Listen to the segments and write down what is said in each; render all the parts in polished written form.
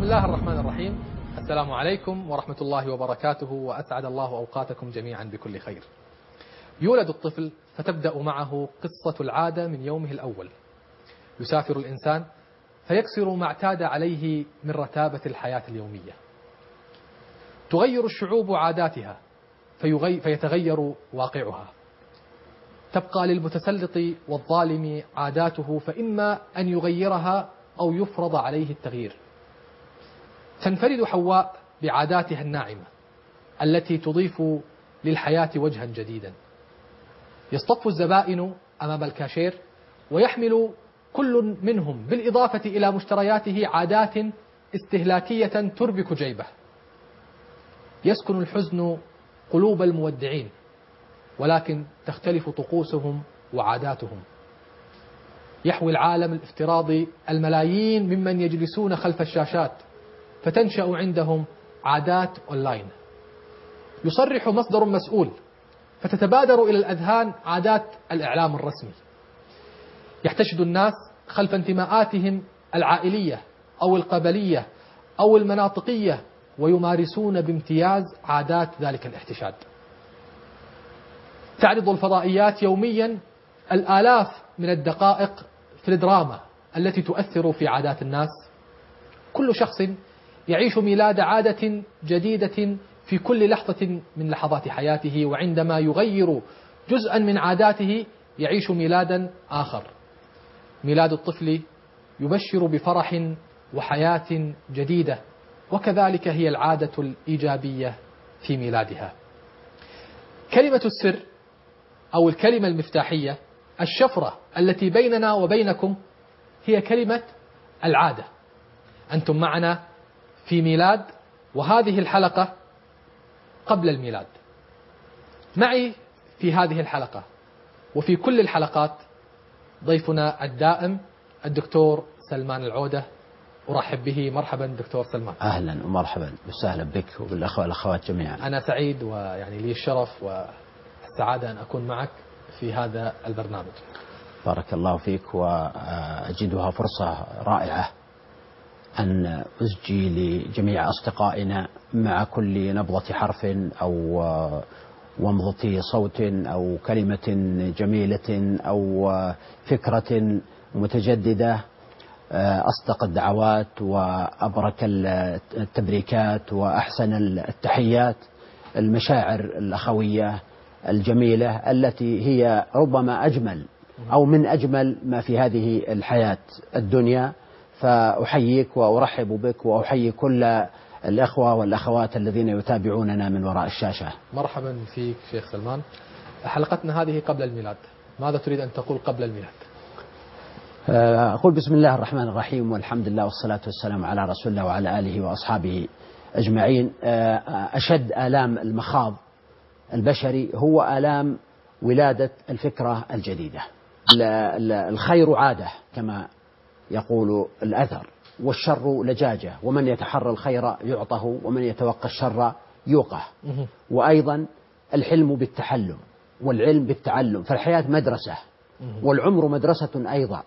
الله الرحمن الرحيم. السلام عليكم ورحمة الله وبركاته، وأسعد الله أوقاتكم جميعا بكل خير. يولد الطفل فتبدأ معه قصة العادة من يومه الأول. يسافر الإنسان فيكسر ما اعتاد عليه من رتابة الحياة اليومية. تغير الشعوب عاداتها فيتغير واقعها. تبقى للمتسلط والظالم عاداته، فإما أن يغيرها أو يفرض عليه التغيير. تنفرد حواء بعاداتها الناعمة التي تضيف للحياة وجها جديدا. يصطف الزبائن أمام الكاشير ويحمل كل منهم بالإضافة إلى مشترياته عادات استهلاكية تربك جيبه. يسكن الحزن قلوب المودعين، ولكن تختلف طقوسهم وعاداتهم. يحوي العالم الافتراضي الملايين ممن يجلسون خلف الشاشات، فتنشأ عندهم عادات أونلاين. يصرح مصدر مسؤول فتتبادر إلى الأذهان عادات الإعلام الرسمي. يحتشد الناس خلف انتماءاتهم العائلية أو القبلية أو المناطقية، ويمارسون بامتياز عادات ذلك الاحتشاد. تعرض الفضائيات يوميا الآلاف من الدقائق في الدراما التي تؤثر في عادات الناس. كل شخص يعيش ميلاد عادة جديدة في كل لحظة من لحظات حياته، وعندما يغير جزءا من عاداته يعيش ميلادا آخر. ميلاد الطفل يبشر بفرح وحياة جديدة، وكذلك هي العادة الإيجابية في ميلادها. كلمة السر أو الكلمة المفتاحية، الشفرة التي بيننا وبينكم، هي كلمة العادة. أنتم معنا في ميلاد، وهذه الحلقة قبل الميلاد. معي في هذه الحلقة وفي كل الحلقات ضيفنا الدائم الدكتور سلمان العودة. أرحب به. مرحبا دكتور سلمان. أهلا ومرحبا وسهلا بك وبالأخوة والأخوات جميعا. أنا سعيد، ويعني لي الشرف والسعادة أن أكون معك في هذا البرنامج. بارك الله فيك، وأجدها فرصة رائعة أن أسجي لجميع أصدقائنا مع كل نبضة حرف أو ومضة صوت أو كلمة جميلة أو فكرة متجددة أصدق الدعوات وأبرك التبريكات وأحسن التحيات، المشاعر الأخوية الجميلة التي هي ربما أجمل أو من أجمل ما في هذه الحياة الدنيا. فأحييك وأرحب بك، وأحيي كل الأخوة والأخوات الذين يتابعوننا من وراء الشاشة. مرحبا فيك شيخ سلمان. حلقتنا هذه قبل الميلاد، ماذا تريد أن تقول قبل الميلاد؟ أقول بسم الله الرحمن الرحيم، والحمد لله والصلاة والسلام على رسول الله وعلى آله وأصحابه أجمعين. أشد آلام المخاض البشري هو آلام ولادة الفكرة الجديدة. الخير عادة كما يقول الأثر، والشر لجاجة، ومن يتحرى الخير يعطه ومن يتوقى الشر يوقه. وأيضا الحلم بالتحلم والعلم بالتعلم، فالحياة مدرسة والعمر مدرسة أيضا.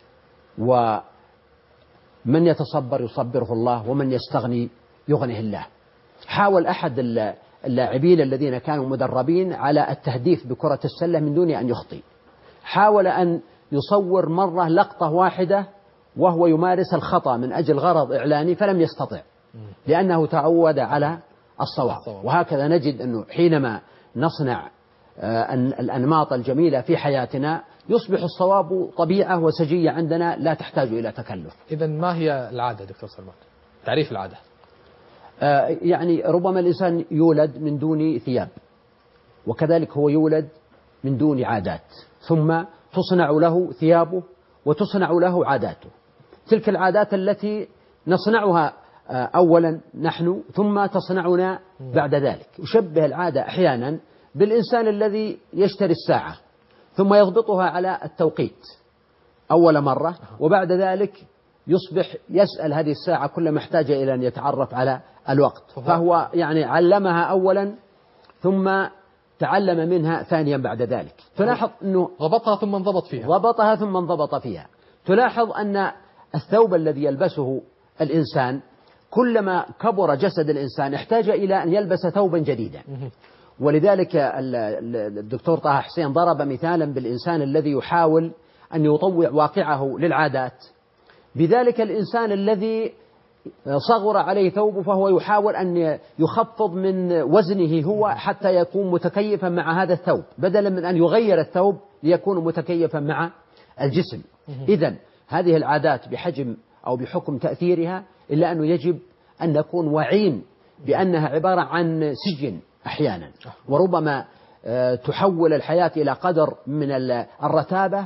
ومن يتصبر يصبره الله، ومن يستغني يغنه الله. حاول أحد اللاعبين الذين كانوا مدربين على التهديف بكرة السلة من دون أن يخطئ، حاول أن يصور مرة لقطة واحدة وهو يمارس الخطأ من أجل غرض إعلاني، فلم يستطع لأنه تعود على الصواب. وهكذا نجد أنه حينما نصنع الأنماط الجميلة في حياتنا يصبح الصواب طبيعة وسجية عندنا لا تحتاج إلى تكلف. إذن ما هي العادة دكتور سلمان؟ تعريف العادة. يعني ربما الإنسان يولد من دون ثياب، وكذلك هو يولد من دون عادات، ثم تصنع له ثيابه وتصنع له عاداته. تلك العادات التي نصنعها أولا نحن، ثم تصنعنا بعد ذلك. يشبه العادة أحيانا بالإنسان الذي يشتري الساعة ثم يضبطها على التوقيت أول مرة، وبعد ذلك يصبح يسأل هذه الساعة كل ما احتاج إلى أن يتعرف على الوقت. فهو يعني علمها أولا ثم تعلم منها ثانيا بعد ذلك. تلاحظ أنه ضبطها ثم انضبط فيها. ضبطها ثم انضبط فيها. تلاحظ أن الثوب الذي يلبسه الإنسان كلما كبر جسد الإنسان احتاج إلى أن يلبس ثوبا جديدا. ولذلك الدكتور طه حسين ضرب مثالا بالإنسان الذي يحاول أن يطوع واقعه للعادات، بذلك الإنسان الذي صغر عليه ثوبه فهو يحاول أن يخفض من وزنه هو حتى يكون متكيفا مع هذا الثوب، بدلا من أن يغير الثوب ليكون متكيفا مع الجسم. إذن هذه العادات بحجم أو بحكم تأثيرها، إلا أنه يجب أن نكون واعين بأنها عبارة عن سجن أحيانا، وربما تحول الحياة إلى قدر من الرتابة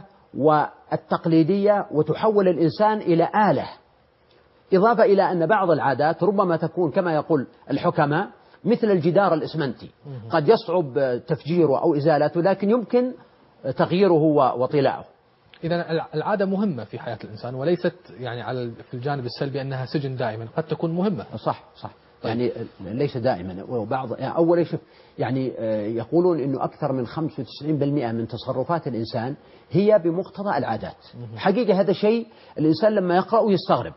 والتقليدية، وتحول الإنسان إلى آلة. إضافة إلى أن بعض العادات ربما تكون كما يقول الحكماء مثل الجدار الإسمنتي، قد يصعب تفجيره أو إزالته، لكن يمكن تغييره وطلاؤه. إذا العادة مهمة في حياة الإنسان، وليست يعني في الجانب السلبي أنها سجن دائما، قد تكون مهمة. صح. يعني ليس دائما. وبعض أول شيء يعني يقولون إنه أكثر من 95% من تصرفات الإنسان هي بمقتضى العادات. حقيقة هذا شيء الإنسان لما يقرأه يستغرب.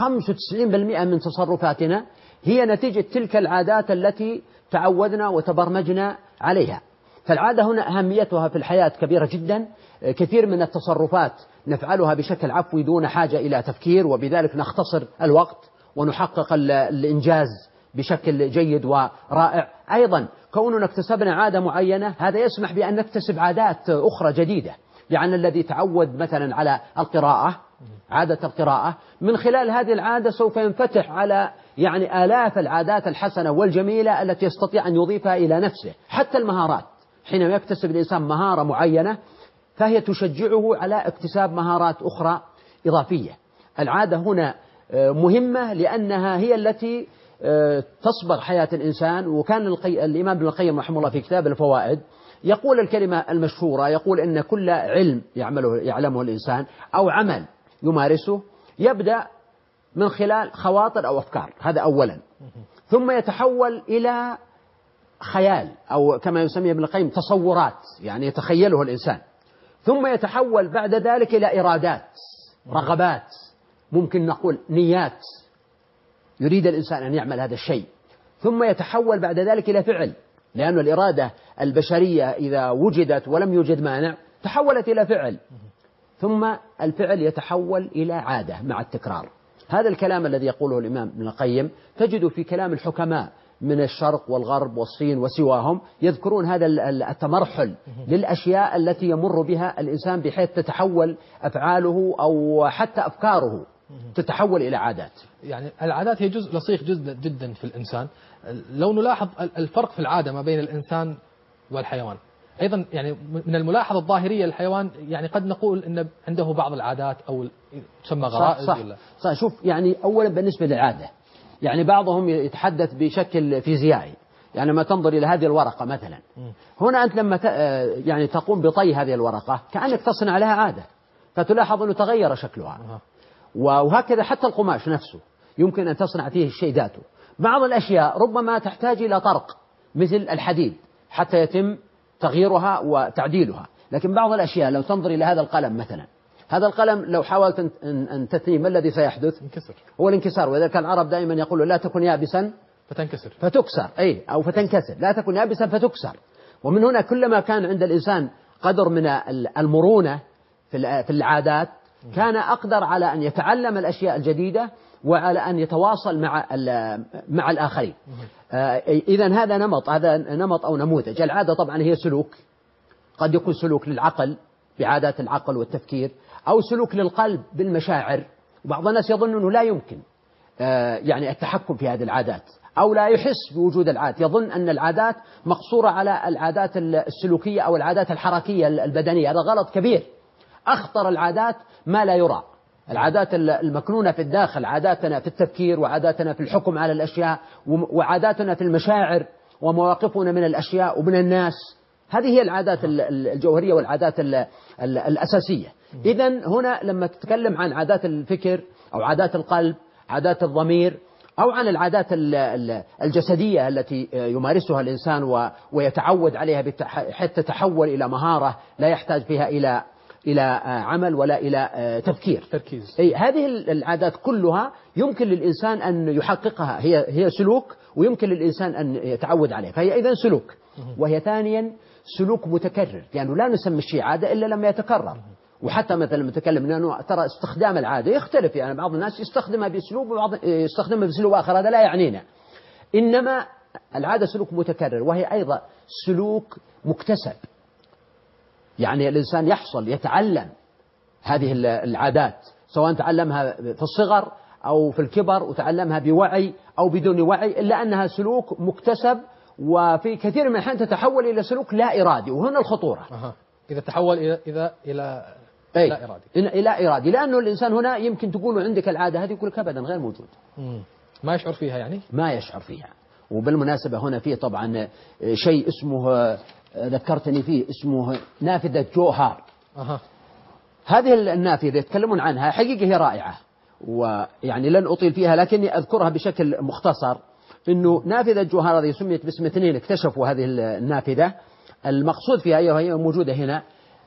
95% من تصرفاتنا هي نتيجة تلك العادات التي تعودنا وتبرمجنا عليها. فالعادة هنا أهميتها في الحياة كبيرة جدا. كثير من التصرفات نفعلها بشكل عفوي دون حاجة إلى تفكير، وبذلك نختصر الوقت ونحقق الإنجاز بشكل جيد ورائع. أيضا كوننا اكتسبنا عادة معينة هذا يسمح بأن نكتسب عادات أخرى جديدة. يعني الذي تعود مثلا على القراءة، عادة القراءة، من خلال هذه العادة سوف ينفتح على يعني آلاف العادات الحسنة والجميلة التي يستطيع أن يضيفها إلى نفسه. حتى المهارات، حينما يكتسب الإنسان مهارة معينة فهي تشجعه على اكتساب مهارات أخرى إضافية. العادة هنا مهمة لأنها هي التي تصبغ حياة الإنسان. وكان الإمام ابن القيم رحمه الله في كتاب الفوائد يقول الكلمة المشهورة، يقول إن كل علم يعلمه الإنسان أو عمل يمارسه يبدأ من خلال خواطر أو أفكار، هذا أولا، ثم يتحول إلى خيال أو كما يسميه ابن القيم تصورات، يعني يتخيله الإنسان، ثم يتحول بعد ذلك إلى إرادات، رغبات، ممكن نقول نيات، يريد الإنسان أن يعمل هذا الشيء، ثم يتحول بعد ذلك إلى فعل، لأن الإرادة البشرية إذا وجدت ولم يوجد مانع تحولت إلى فعل، ثم الفعل يتحول إلى عادة مع التكرار. هذا الكلام الذي يقوله الإمام ابن القيم تجد في كلام الحكماء من الشرق والغرب والصين وسواهم، يذكرون هذا التمرحل للأشياء التي يمر بها الإنسان بحيث تتحول أفعاله أو حتى أفكاره تتحول إلى عادات. يعني العادات هي جزء لصيق جدا في الإنسان. لو نلاحظ الفرق في العادة ما بين الإنسان والحيوان، أيضا يعني من الملاحظة الظاهرية الحيوان يعني قد نقول إن عنده بعض العادات أو تسمى غرائز. صح. شوف، يعني أولا بالنسبة للعادة، يعني بعضهم يتحدث بشكل فيزيائي، يعني ما تنظر إلى هذه الورقة مثلا، هنا أنت لما يعني تقوم بطي هذه الورقة كأنك تصنع لها عادة، فتلاحظ أنه تغير شكلها. وهكذا حتى القماش نفسه يمكن أن تصنع فيه الشيء ذاته. بعض الأشياء ربما تحتاج إلى طرق مثل الحديد حتى يتم تغييرها وتعديلها، لكن بعض الأشياء لو تنظر إلى هذا القلم مثلا، هذا القلم لو حاولت أن تثنيه ما الذي سيحدث؟ انكسر. هو الانكسار. وذلك العرب دائما يقولوا لا تكن يابسا فتكسر، أو فتنكسر، لا تكن يابسا فتكسر. ومن هنا كلما كان عند الإنسان قدر من المرونة في العادات كان أقدر على أن يتعلم الأشياء الجديدة وعلى أن يتواصل مع الآخرين. إذن هذا نمط أو نموذج. العادة طبعا هي سلوك، قد يكون سلوك للعقل بعادات العقل والتفكير، أو سلوك للقلب بالمشاعر. وبعض الناس يظن أنه لا يمكن يعني التحكم في هذه العادات، أو لا يحس بوجود العادات، يظن أن العادات مقصورة على العادات السلوكية أو العادات الحركية البدنية. هذا غلط كبير. أخطر العادات ما لا يرى، العادات المكنونة في الداخل، عاداتنا في التفكير، وعاداتنا في الحكم على الأشياء، وعاداتنا في المشاعر، ومواقفنا من الأشياء ومن الناس. هذه هي العادات الجوهرية والعادات الأساسية. إذن هنا لما تتكلم عن عادات الفكر أو عادات القلب، عادات الضمير، أو عن العادات الجسدية التي يمارسها الإنسان ويتعود عليها حتى تتحول إلى مهارة لا يحتاج فيها إلى عمل ولا إلى تركيز. أي هذه العادات كلها يمكن للإنسان أن يحققها، هي سلوك، ويمكن للإنسان أن يتعود عليه، فهي أيضا سلوك. وهي ثانيا سلوك متكرر، لأنه لا نسمي الشيء عادة إلا لما يتكرر. وحتى مثلا نتكلم أنه ترى استخدام العادة يختلف، يعني بعض الناس يستخدمها بأسلوب وبعض يستخدمها بأسلوب آخر، هذا لا يعنينا. إنما العادة سلوك متكرر، وهي أيضا سلوك مكتسب، يعني الإنسان يتعلم هذه العادات، سواء تعلمها في الصغر أو في الكبر، وتعلمها بوعي أو بدون وعي، إلا أنها سلوك مكتسب، وفي كثير من الأحيان تتحول إلى سلوك لا إرادي، وهنا الخطورة. إذا تحول إلى لا إرادي. إلى إرادي، لأنه الإنسان هنا يمكن تقول عندك العادة هذه، يقول لك أبدا غير موجود، ما يشعر فيها، يعني ما يشعر فيها. وبالمناسبة هنا فيه طبعا شيء اسمه، ذكرتني فيه، اسمه نافذة جوهار. هذه النافذة يتكلمون عنها، حقيقة هي رائعة، ويعني لن أطيل فيها لكني أذكرها بشكل مختصر. إنه نافذة جوهار هذه سميت باسم اثنين اكتشفوا هذه النافذة. المقصود فيها هي موجودة هنا،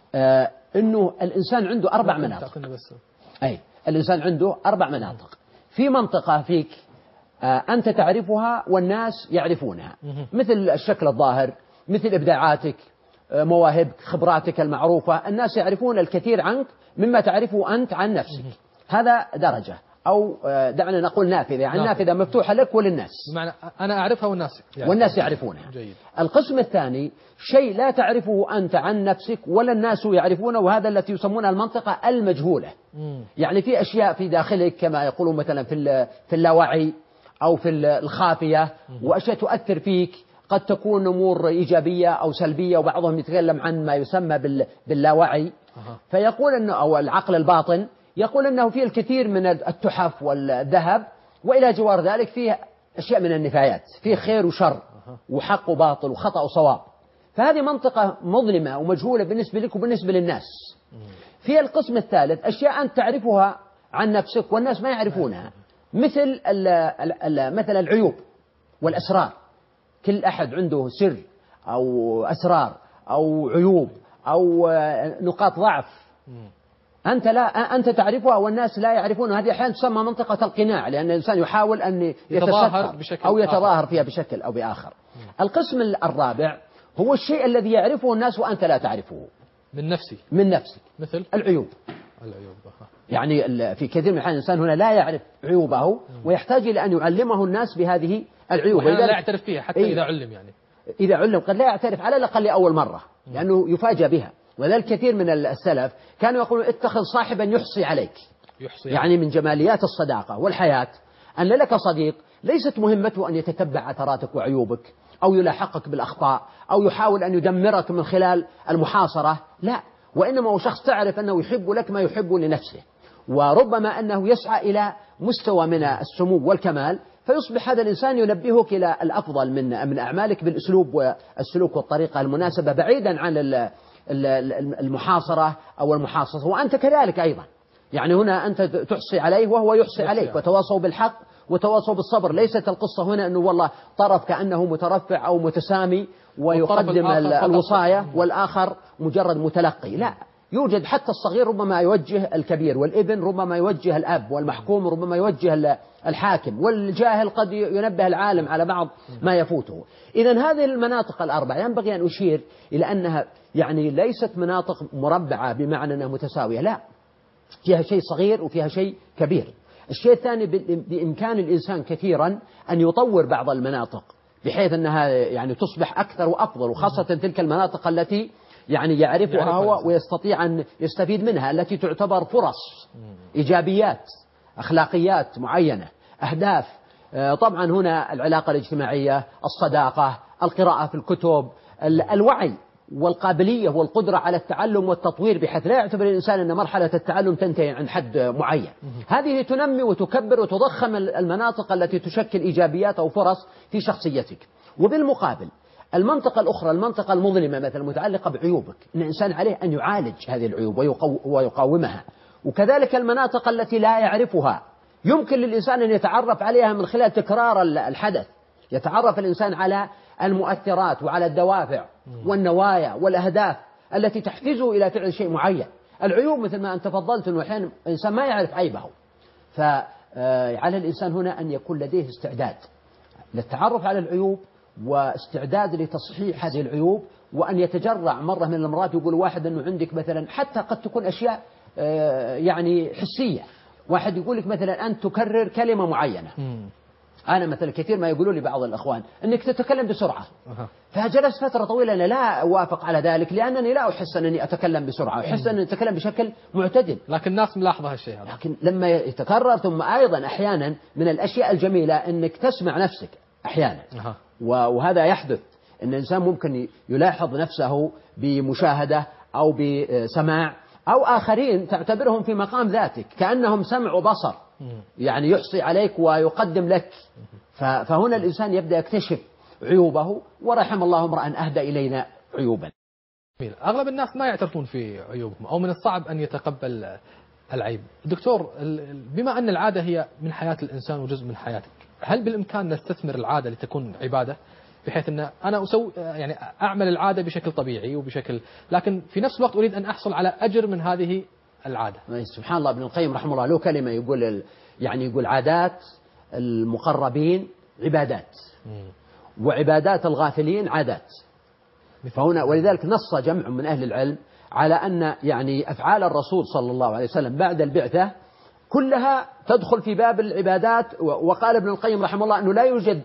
إنه الإنسان عنده 4 مناطق. الإنسان عنده 4 مناطق. في منطقة فيك أنت تعرفها والناس يعرفونها، مثل الشكل الظاهر، مثل إبداعاتك، مواهبك، خبراتك المعروفة، الناس يعرفون الكثير عنك مما تعرفه أنت عن نفسك. هذا درجة، أو دعنا نقول نافذة، يعني نافذة مفتوحة لك وللناس، بمعنى أنا أعرفها والناس يعرفونها. جيد. القسم الثاني شيء لا تعرفه أنت عن نفسك ولا الناس يعرفونه، وهذا التي يسمونها المنطقة المجهولة. يعني في أشياء في داخلك كما يقولون مثلا في اللاوعي أو في الخافية، وأشياء تؤثر فيك، قد تكون أمور إيجابية أو سلبية، وبعضهم يتكلم عن ما يسمى باللاوعي. فيقول أنه، أو العقل الباطن، يقول أنه فيه الكثير من التحف والذهب، وإلى جوار ذلك فيه أشياء من النفايات، فيه خير وشر وحق وباطل وخطأ وصواب. فهذه منطقة مظلمة ومجهولة بالنسبة لك وبالنسبة للناس. في القسم الثالث أشياء أنت تعرفها عن نفسك والناس ما يعرفونها، مثل العيوب والأسرار. كل أحد عنده سر أو أسرار أو عيوب أو نقاط ضعف، أنت تعرفها والناس لا يعرفون. هذه أحيانا تسمى منطقة القناع، لأن الإنسان يحاول أن يتظاهر أو يتظاهر فيها بشكل أو بآخر. القسم الرابع هو الشيء الذي يعرفه الناس وأنت لا تعرفه من نفسك، مثل العيوب. يعني في كثير من الأحيان الإنسان هنا لا يعرف عيوبه، ويحتاج إلى أن يعلمه الناس بهذه العيوب، لا يعترف فيها حتى إذا علم، يعني إذا علم قد لا يعترف على الأقل لأول مرة، لأنه يفاجأ بها. وذلك كثير من السلف كانوا يقولون اتخذ صاحبا يحصي عليك. يعني من جماليات الصداقة والحياة أن لك صديق ليست مهمته أن يتتبع عثراتك وعيوبك أو يلاحقك بالأخطاء أو يحاول أن يدمرك من خلال المحاصرة، لا، وإنما هو شخص تعرف أنه يحب لك ما يحب لنفسه، وربما أنه يسعى إلى مستوى من السمو والكمال، فيصبح هذا الإنسان ينبهك إلى الأفضل من أعمالك بالأسلوب والسلوك والطريقة المناسبة، بعيدا عن المحاصرة أو المحاصصة. وأنت كذلك أيضا، يعني هنا أنت تحصي عليه وهو يحصي عليك، وتواصوا بالحق وتواصوا بالصبر. ليست القصة هنا أنه والله طرف كأنه مترفع أو متسامي ويقدم الوصاية والآخر مجرد متلقي، لا، يوجد حتى الصغير ربما يوجه الكبير، والابن ربما يوجه الأب، والمحكوم ربما يوجه الحاكم، والجاهل قد ينبه العالم على بعض ما يفوته. إذن هذه المناطق الأربعة ينبغي أن أشير إلى أنها يعني ليست مناطق مربعة بمعنى أنها متساوية، لا، فيها شيء صغير وفيها شيء كبير. الشيء الثاني بإمكان الإنسان كثيرا أن يطور بعض المناطق بحيث أنها يعني تصبح أكثر وأفضل، وخاصة تلك المناطق التي يعني يعرفها هو ويستطيع أن يستفيد منها، التي تعتبر فرص، إيجابيات، أخلاقيات معينة، أهداف. طبعا هنا العلاقة الاجتماعية، الصداقة، القراءة في الكتب، الوعي والقابلية والقدرة على التعلم والتطوير، بحيث لا يعتبر الإنسان أن مرحلة التعلم تنتهي عند حد معين. هذه تنمي وتكبر وتضخم المناطق التي تشكل إيجابيات أو فرص في شخصيتك. وبالمقابل المنطقة الأخرى، المنطقة المظلمة مثلا متعلقة بعيوبك، إن الإنسان عليه أن يعالج هذه العيوب ويقاومها. وكذلك المناطق التي لا يعرفها يمكن للإنسان أن يتعرف عليها من خلال تكرار الحدث. يتعرف الإنسان على المؤثرات وعلى الدوافع والنوايا والأهداف التي تحفزه إلى فعل شيء معين. العيوب مثل ما أنت تفضلت أنه أحيانا الإنسان ما يعرف عيبه، فعلى الإنسان هنا أن يكون لديه استعداد للتعرف على العيوب واستعداد لتصحيح هذه العيوب، وأن يتجرع مرة من المرات. يقول واحد أنه عندك مثلا حتى قد تكون أشياء يعني حسية، واحد يقول لك مثلا أن تكرر كلمة معينة. أنا مثلا كثير ما يقولوا لي بعض الأخوان أنك تتكلم بسرعة، فجلس فترة طويلة أنا لا أوافق على ذلك، لأنني لا أحس أنني أتكلم بسرعة، أحس أنني أتكلم بشكل معتدل. لكن الناس ملاحظة هالشيء هذا. لكن لما يتكرر، ثم أيضا أحيانا من الأشياء الجميلة أنك تسمع نفسك أحيانا، وهذا يحدث أن الإنسان ممكن يلاحظ نفسه بمشاهدة أو بسماع، أو آخرين تعتبرهم في مقام ذاتك كأنهم سمع وبصر، يعني يحصي عليك ويقدم لك. فهنا الإنسان يبدأ يكتشف عيوبه، ورحم الله امرأ أهدى إلينا عيوبا. أغلب الناس ما يعترفون في عيوبهم، أو من الصعب أن يتقبل العيب. دكتور، بما أن العادة هي من حياة الإنسان وجزء من حياتك، هل بالإمكان نستثمر العادة لتكون عبادة، بحيث أن أنا يعني أعمل العادة بشكل طبيعي وبشكل، لكن في نفس الوقت أريد أن أحصل على أجر من هذه العادة؟ سبحان الله، ابن القيم رحمه الله له كلمة يقول يقول عادات المقربين عبادات، وعبادات الغافلين عادات. فهنا ولذلك نص جمع من أهل العلم على أن يعني أفعال الرسول صلى الله عليه وسلم بعد البعثة كلها تدخل في باب العبادات. وقال ابن القيم رحمه الله أنه لا يوجد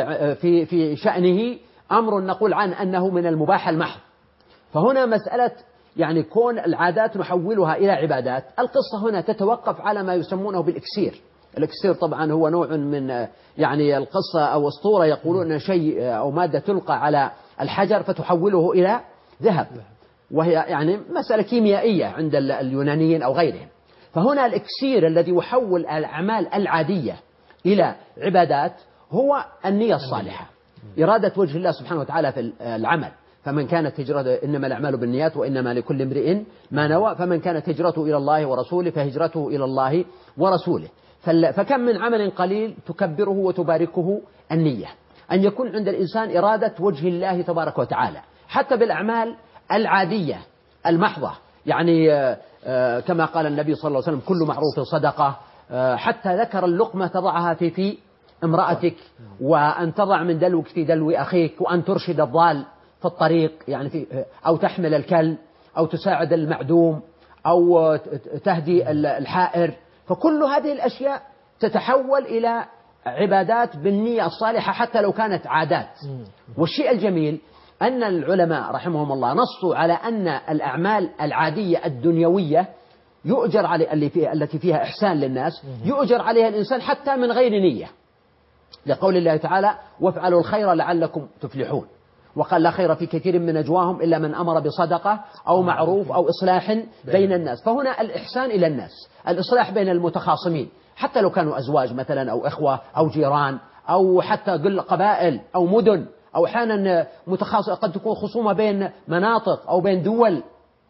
في شأنه أمر نقول عنه أنه من المباح المحض. فهنا مسألة يعني كون العادات نحولها إلى عبادات، القصة هنا تتوقف على ما يسمونه بالإكسير. الإكسير طبعا هو نوع من يعني القصة أو أسطورة، يقولون شيء أو مادة تلقى على الحجر فتحوله إلى ذهب، وهي يعني مسألة كيميائية عند اليونانيين أو غيرهم. فهنا الإكسير الذي يحول الأعمال العادية إلى عبادات هو النية الصالحة، إرادة وجه الله سبحانه وتعالى في العمل. فمن كانت هجرته، إنما الأعمال بالنيات وإنما لكل امرئ ما نوى، فمن كانت هجرته إلى الله ورسوله فهجرته إلى الله ورسوله. فكم من عمل قليل تكبره وتباركه النية، أن يكون عند الإنسان إرادة وجه الله تبارك وتعالى حتى بالأعمال العادية المحضة. يعني كما قال النبي صلى الله عليه وسلم كل معروف صدقة، حتى ذكر اللقمة تضعها في امرأتك، وأن تضع من دلوك في دلو أخيك، وأن ترشد الضال في الطريق، يعني أو تحمل الكلب، أو تساعد المعدوم، أو تهدي الحائر. فكل هذه الأشياء تتحول إلى عبادات بالنية الصالحة حتى لو كانت عادات. والشيء الجميل أن العلماء رحمهم الله نصوا على أن الأعمال العادية الدنيوية يؤجر على التي فيها إحسان للناس، يؤجر عليها الإنسان حتى من غير نية، لقول الله تعالى وافعلوا الخير لعلكم تفلحون. وقال لا خير في كثير من نجواهم إلا من أمر بصدقة أو معروف أو إصلاح بين الناس. فهنا الإحسان إلى الناس، الإصلاح بين المتخاصمين، حتى لو كانوا أزواج مثلا أو إخوة أو جيران أو حتى قبائل أو مدن، أو أحيانا قد تكون خصومة بين مناطق أو بين دول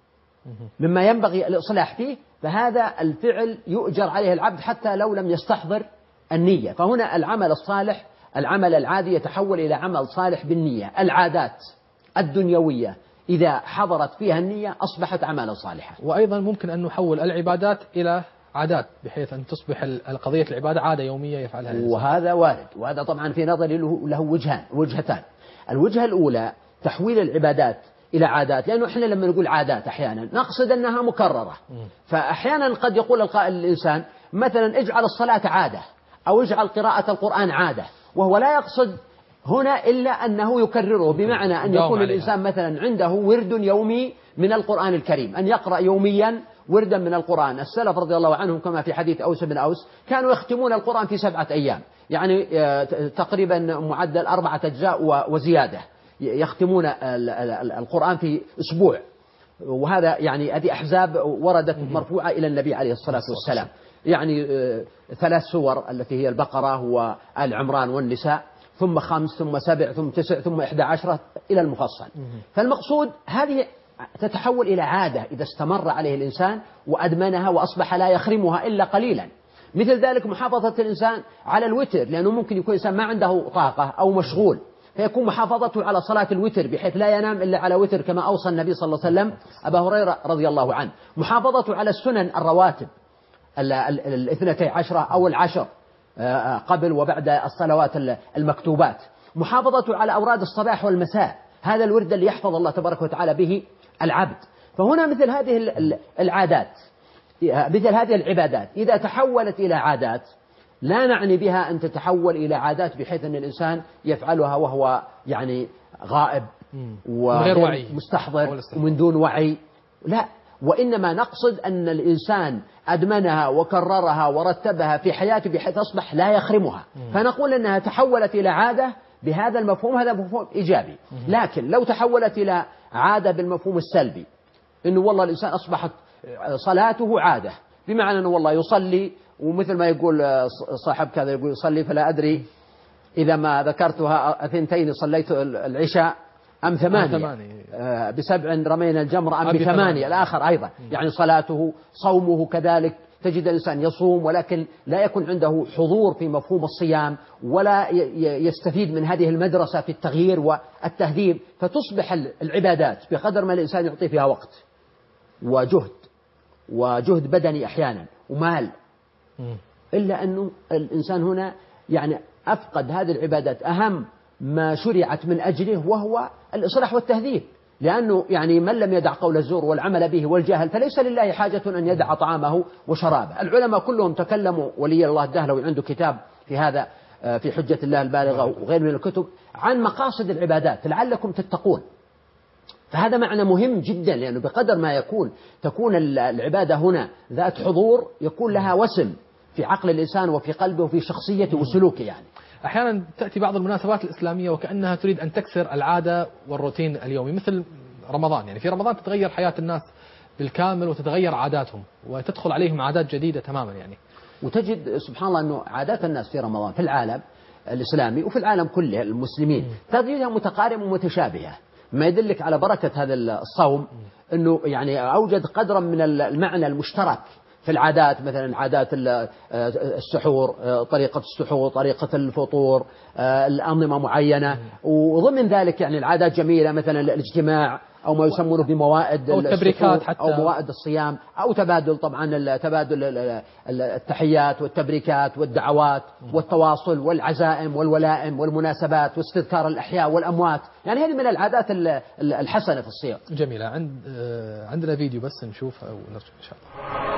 مما ينبغي الإصلاح فيه. فهذا الفعل يؤجر عليه العبد حتى لو لم يستحضر النية. فهنا العمل الصالح، العمل العادي يتحول إلى عمل صالح بالنية. العادات الدنيوية إذا حضرت فيها النية أصبحت عملا صالحا. وأيضا ممكن أن نحول العبادات إلى عادات، بحيث أن تصبح القضية العبادة عادة يومية يفعلها الإنسان. وهذا وارد، وهذا طبعا في نظري له وجهتان. الوجهة الأولى تحويل العبادات إلى عادات، لأنه إحنا لما نقول عادات أحيانا نقصد أنها مكررة. فأحيانا قد يقول القائل الإنسان مثلا اجعل الصلاة عادة، أو اجعل قراءة القرآن عادة، وهو لا يقصد هنا إلا أنه يكرره، بمعنى أن يكون الإنسان مثلا عنده ورد يومي من القرآن الكريم، أن يقرأ يوميا وردا من القرآن. السلف رضي الله عنهم كما في حديث أوس بن أوس كانوا يختمون القرآن في 7 أيام، يعني تقريبا معدل 4 أجزاء وزيادة، يختمون القرآن في أسبوع. وهذا يعني هذه أحزاب وردت مرفوعة إلى النبي عليه الصلاة والسلام، يعني 3 سور التي هي البقرة وآل عمران والنساء، ثم 5 ثم 7 ثم 9 ثم 11 إلى المفصل. فالمقصود هذه تتحول إلى عادة إذا استمر عليه الإنسان وأدمنها وأصبح لا يخرمها إلا قليلا. مثل ذلك محافظة الإنسان على الوتر، لأنه ممكن يكون إنسان ما عنده طاقة أو مشغول، فيكون محافظته على صلاة الوتر بحيث لا ينام إلا على وتر كما أوصى النبي صلى الله عليه وسلم أبا هريرة رضي الله عنه. محافظته على السنن الرواتب 12 أو 10 قبل وبعد الصلوات المكتوبات. محافظته على أوراد الصباح والمساء، هذا الورد اللي يحفظ الله تبارك وتعالى به العبد. فهنا مثل هذه العادات، مثل هذه العبادات إذا تحولت إلى عادات، لا نعني بها أن تتحول إلى عادات بحيث أن الإنسان يفعلها وهو يعني غائب وغير وعي مستحضر ومن دون وعي، لا، وإنما نقصد أن الإنسان أدمنها وكررها ورتبها في حياته بحيث أصبح لا يخرمها، فنقول أنها تحولت إلى عادة بهذا المفهوم، هذا مفهوم إيجابي. لكن لو تحولت إلى عادة بالمفهوم السلبي، إنه والله الإنسان أصبحت صلاته عادة، بمعنى أنه والله يصلي، ومثل ما يقول صاحب كذا يقول يصلي فلا أدري إذا ما ذكرتها 2 صليت العشاء أم 8 ب7 رمينا الجمر أم ب8 الآخر أيضا. يعني صلاته صومه كذلك، تجد الإنسان يصوم ولكن لا يكون عنده حضور في مفهوم الصيام، ولا يستفيد من هذه المدرسة في التغيير والتهذيب، فتصبح العبادات بقدر ما الإنسان يعطي فيها وقت وجهد بدني أحيانا ومال، إلا أنه الإنسان هنا يعني أفقد هذه العبادات أهم ما شرعت من أجله، وهو الإصلاح والتهذيب. لأنه يعني من لم يدع قول الزور والعمل به والجهل فليس لله حاجة أن يدع طعامه وشرابه. العلماء كلهم تكلموا، ولي الله الدهلوي عنده كتاب في هذا في حجة الله البالغة وغير من الكتب عن مقاصد العبادات لعلكم تتقون. فهذا معنى مهم جدا، لأنه بقدر ما تكون العبادة هنا ذات حضور يكون لها وسم في عقل الإنسان وفي قلبه وفي شخصيته وسلوكه. يعني أحيانا تأتي بعض المناسبات الإسلامية وكأنها تريد أن تكسر العادة والروتين اليومي، مثل رمضان. يعني في رمضان تتغير حياة الناس بالكامل وتتغير عاداتهم وتدخل عليهم عادات جديدة تماما. يعني وتجد سبحان الله أنه عادات الناس في رمضان في العالم الإسلامي وفي العالم كله المسلمين تجدها متقاربة ومتشابهة، ما يدلك على بركة هذا الصوم أنه يعني أوجد قدرا من المعنى المشترك في العادات، مثلا عادات السحور، طريقة السحور، طريقة الفطور، الأنظمة معينة، وضمن ذلك يعني العادات جميلة مثلا الاجتماع أو ما يسمونه بموائد أو التبريكات حتى أو موائد الصيام، أو تبادل طبعا تبادل التحيات والتبريكات والدعوات والتواصل والعزائم والولائم والمناسبات واستذكار الأحياء والأموات. يعني هذه من العادات الحسنة في الصيام. جميلة. عندنا فيديو بس نشوفه ونرجع إن شاء الله.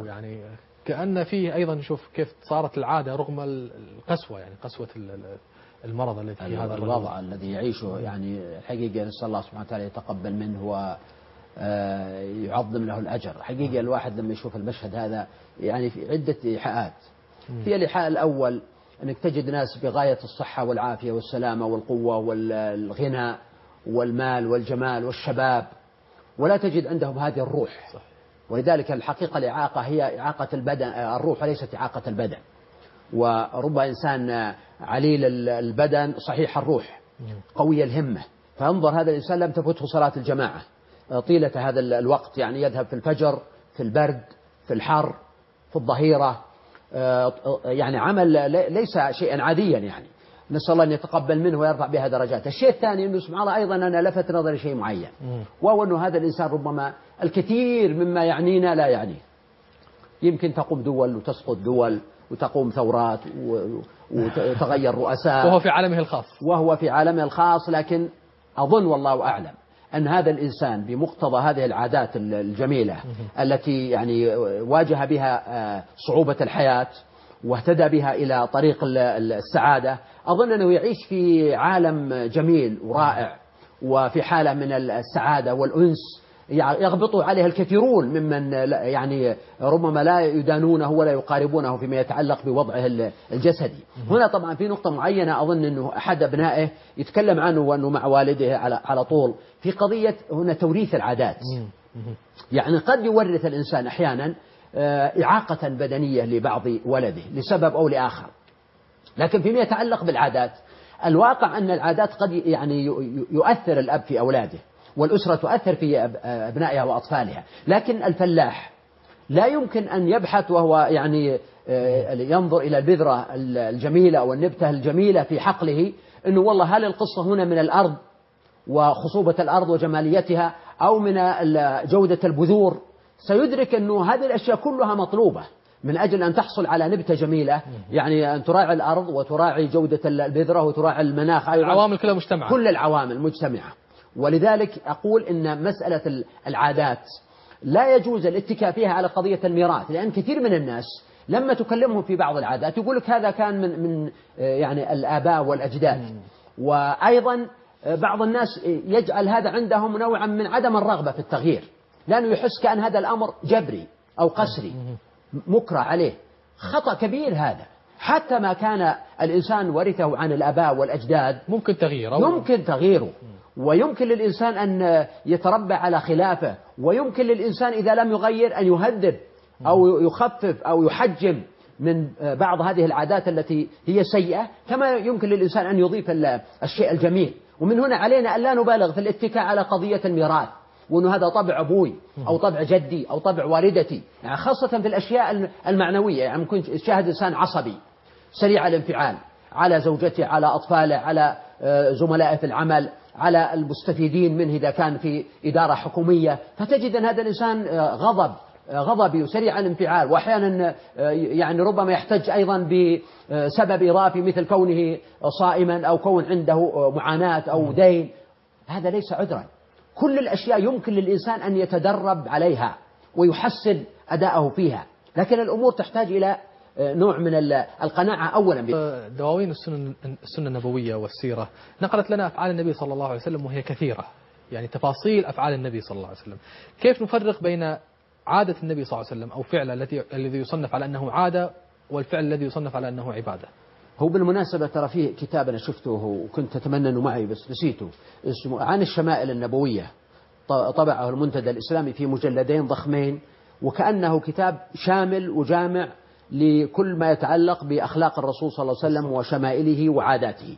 يعني كأن فيه أيضا نشوف كيف صارت العادة رغم القسوة، يعني قسوة المرض الذي في هذا الوضع الذي يعيشه. يعني الحقيقة نسأل الله سبحانه وتعالى يتقبل منه ويعظم له الأجر. حقيقة الواحد لما يشوف المشهد هذا يعني في عدة إيحاءات. في الإيحاء الأول أنك تجد ناس بغاية الصحة والعافية والسلامة والقوة والغنى والمال والجمال والشباب، ولا تجد عندهم هذه الروح. ولذلك الحقيقة الإعاقة هي إعاقة البدن، الروح وليست إعاقة البدن. ورب إنسان عليل البدن صحيح الروح قوي الهمة، فانظر هذا الإنسان لم تفته صلاة الجماعة طيلة هذا الوقت، يعني يذهب في الفجر، في البرد، في الحر، في الظهيرة، يعني عمل ليس شيئا عاديا. يعني نسأل الله أن يتقبل منه ويرفع بها درجاته. الشيء الثاني أنه سبحان الله أيضا أنا لفت نظري شيء معين، وهو أنه هذا الإنسان ربما الكثير مما يعنينا لا يعنيه. يمكن تقوم دول وتسقط دول وتقوم ثورات وتغير رؤساء وهو في عالمه الخاص، لكن أظن والله أعلم أن هذا الإنسان بمقتضى هذه العادات الجميلة التي يعني واجه بها صعوبة الحياة واهتدى بها إلى طريق السعادة، أظن أنه يعيش في عالم جميل ورائع وفي حالة من السعادة والأنس يغبط عليها الكثيرون ممن يعني ربما لا يدانونه ولا يقاربونه فيما يتعلق بوضعه الجسدي. هنا طبعا في نقطة معينة أظن أنه أحد أبنائه يتكلم عنه وأنه مع والده على طول في قضية هنا توريث العادات. يعني قد يورث الإنسان أحيانا إعاقة بدنية لبعض ولده لسبب أو لآخر، لكن فيما يتعلق بالعادات الواقع أن العادات قد يعني يؤثر الأب في أولاده والأسرة تؤثر في أبنائها وأطفالها. لكن الفلاح لا يمكن أن يبحث وهو يعني ينظر إلى البذرة الجميلة أو النبتة الجميلة في حقله أنه والله هل القصة هنا من الأرض وخصوبة الأرض وجماليتها أو من جودة البذور. سيدرك أنه هذه الأشياء كلها مطلوبة من أجل أن تحصل على نبتة جميلة، يعني أن تراعي الأرض وتراعي جودة البذرة وتراعي المناخ، العوامل كلها مجتمعة، كل العوامل مجتمعة. ولذلك أقول إن مسألة العادات لا يجوز الاتكاء فيها على قضية الميراث، لأن كثير من الناس لما تكلمهم في بعض العادات يقول لك هذا كان من يعني الآباء والأجداد. وأيضا بعض الناس يجعل هذا عندهم نوعا من عدم الرغبة في التغيير، لأنه يحس كأن هذا الأمر جبري أو قسري مكره عليه. خطأ كبير هذا. حتى ما كان الإنسان ورثه عن الآباء والأجداد ممكن تغييره ويمكن للإنسان أن يتربى على خلافه، ويمكن للإنسان إذا لم يغير أن يهذب أو يخفف أو يحجم من بعض هذه العادات التي هي سيئة، كما يمكن للإنسان أن يضيف الشيء الجميل. ومن هنا علينا أن لا نبالغ في الاتكاء على قضية الميراث وأنه هذا طبع أبوي أو طبع جدي أو طبع والدتي، يعني خاصة في الأشياء المعنوية. يعني ممكن تشاهد إنسان عصبي سريع الانفعال على زوجته، على أطفاله، على زملائه في العمل، على المستفيدين منه إذا كان في إدارة حكومية، فتجد أن هذا الإنسان غضبي وسريع الانفعال، وأحيانا يعني ربما يحتج أيضا بسبب إضافي مثل كونه صائما أو كون عنده معاناة أو دين. هذا ليس عذرا. كل الأشياء يمكن للإنسان أن يتدرب عليها ويحسن أداءه فيها، لكن الأمور تحتاج إلى نوع من القناعة أولا. دواوين السنة النبوية والسيرة نقلت لنا أفعال النبي صلى الله عليه وسلم وهي كثيرة، يعني تفاصيل أفعال النبي صلى الله عليه وسلم. كيف نفرق بين عادة النبي صلى الله عليه وسلم أو فعله الذي يصنف على أنه عادة والفعل الذي يصنف على أنه عبادة؟ هو بالمناسبة ترى فيه كتاب أنا شفته وكنت أتمنى أنه معي بس نسيته، اسمه عن الشمائل النبوية، طبعه المنتدى الإسلامي في مجلدين ضخمين، وكأنه كتاب شامل وجامع لكل ما يتعلق بأخلاق الرسول صلى الله عليه وسلم وشمائله وعاداته.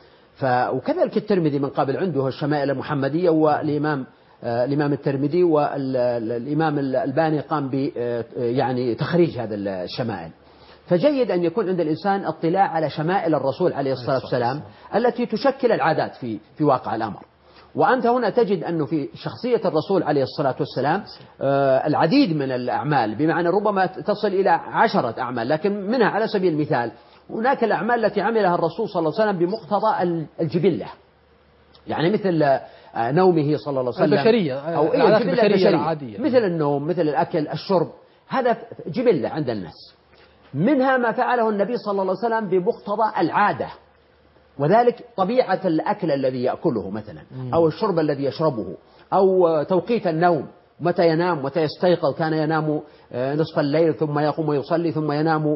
وكذلك الترمذي من قبل عنده الشمائل المحمدية، والإمام الترمذي والإمام الألباني قام ب يعني تخريج هذا الشمائل. فجيد أن يكون عند الإنسان اطلاع على شمائل الرسول عليه الصلاة والسلام التي تشكل العادات في واقع الأمر. وأنت هنا تجد أنه في شخصية الرسول عليه الصلاة والسلام العديد من الأعمال، بمعنى ربما تصل إلى 10 أعمال، لكن منها على سبيل المثال هناك الأعمال التي عملها الرسول صلى الله عليه وسلم بمقتضى الجبلة، يعني مثل نومه صلى الله عليه وسلم البشرية أو البشرية العادية، مثل النوم، مثل الأكل، الشرب. هذا جبلة عند الناس. منها ما فعله النبي صلى الله عليه وسلم بمقتضى العادة، وذلك طبيعة الأكل الذي يأكله مثلا، أو الشرب الذي يشربه، أو توقيت النوم، متى ينام متى يستيقظ. كان ينام نصف الليل ثم يقوم ويصلي، ثم ينام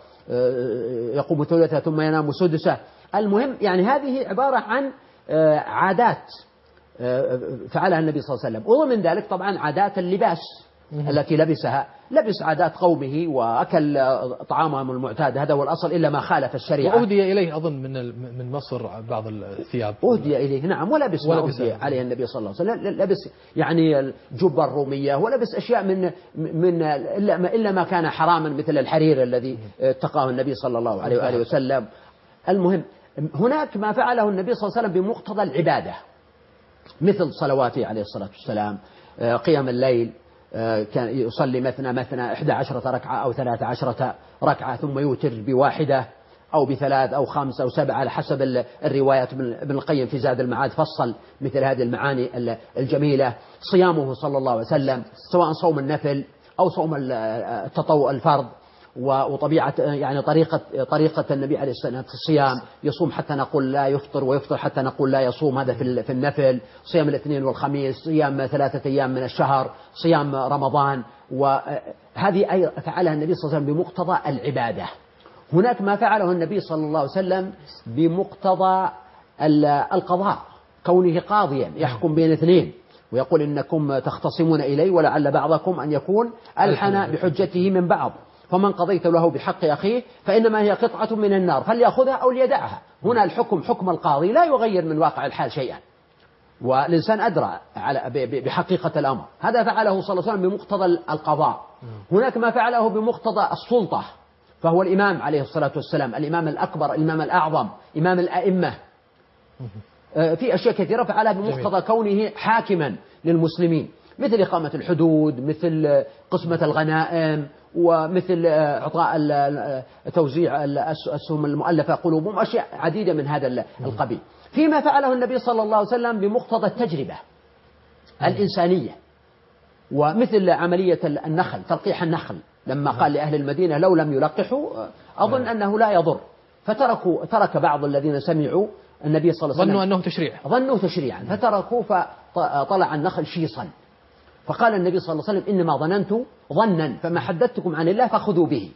يقوم ثلثه، ثم ينام سدسه. المهم يعني هذه عبارة عن عادات فعلها النبي صلى الله عليه وسلم. ومن ذلك طبعا عادات اللباس التي لبسها، لبس عادات قومه وأكل طعامهم المعتاد، هذا هو الأصل إلا ما خالف الشريعة. وأهدي إليه أظن من مصر بعض الثياب، أهدي إليه نعم، ولبس ما أهدي عليه النبي صلى الله عليه وسلم، لبس يعني الجبة الرومية، ولبس أشياء من إلا ما كان حراما مثل الحرير الذي اتقاه النبي صلى الله عليه وآله وسلم. المهم هناك ما فعله النبي صلى الله عليه وسلم بمقتضى العبادة، مثل صلواته عليه الصلاة والسلام، قيام الليل، كان يصلي مثنى 11 ركعة أو 13 ركعة، ثم يوتر بواحدة أو بثلاث أو خمس أو سبع على حسب الروايات. ابن القيم في زاد المعاد فصل مثل هذه المعاني الجميلة. صيامه صلى الله عليه وسلم، سواء صوم النفل أو صوم التطوع الفرض، وطبيعة يعني طريقة النبي عليه الصلاة والسلام في الصيام، يصوم حتى نقول لا يفطر، ويفطر حتى نقول لا يصوم، هذا في النفل. صيام الاثنين والخميس، صيام 3 أيام من الشهر، صيام رمضان، وهذه فعلها النبي صلى الله عليه وسلم بمقتضى العبادة. هناك ما فعله النبي صلى الله عليه وسلم بمقتضى القضاء، كونه قاضيا يحكم بين اثنين، ويقول إنكم تختصمون إلي ولعل بعضكم أن يكون ألحن بحجته من بعض، فمن قضيت له بحق أخيه فإنما هي قطعة من النار فليأخذها أو ليدعها. هنا الحكم حكم القاضي لا يغير من واقع الحال شيئا، والإنسان أدرى بحقيقة الأمر. هذا فعله صلى الله عليه وسلم بمقتضى القضاء. هناك ما فعله بمقتضى السلطة، فهو الإمام عليه الصلاة والسلام، الإمام الأكبر، الإمام الأعظم، إمام الأئمة. في أشياء كثيرة فعلها بمقتضى كونه حاكما للمسلمين، مثل إقامة الحدود، مثل قسمة الغنائم، ومثل إعطاء توزيع الأسهم المؤلفة قلوبهم، أشياء عديدة من هذا القبيل. فيما فعله النبي صلى الله عليه وسلم بمقتضى التجربة الإنسانية، ومثل عملية النخل، تلقيح النخل، لما قال لأهل المدينة لو لم يلقحوا أظن أنه لا يضر، ترك بعض الذين سمعوا النبي صلى الله عليه وسلم ظنوا تشريعا فتركوا، فطلع النخل شيصا، فقال النبي صلى الله عليه وسلم إنما ظننت ظنا فما حدثتكم عن الله فخذوا به.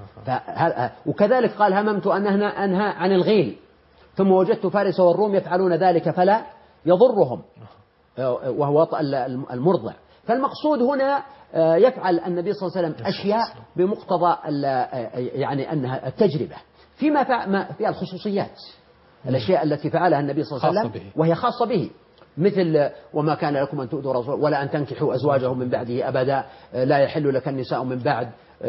وكذلك قال هممت أن أنهى عن الغيل ثم وجدت فارس والروم يفعلون ذلك فلا يضرهم، وهو المرضع. فالمقصود هنا يفعل النبي صلى الله عليه وسلم أشياء بمقتضى يعني أنها التجربة. فيما فيها الخصوصيات، الأشياء التي فعلها النبي صلى الله عليه وسلم وهي خاصة به، مثل وما كان لكم أن تؤذوا رسول ولا أن تنكحوا أزواجه من بعده أبدا، لا يحل لك النساء من بعد،